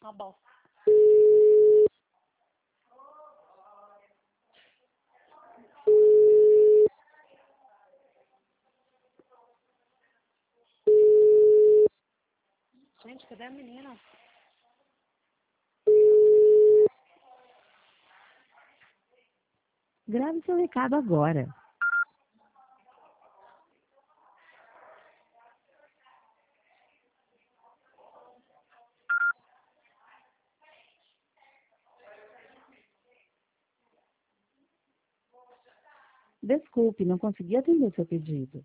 Uma bosta. Gente, cadê a menina? Grave seu recado agora. Desculpe, não consegui atender seu pedido.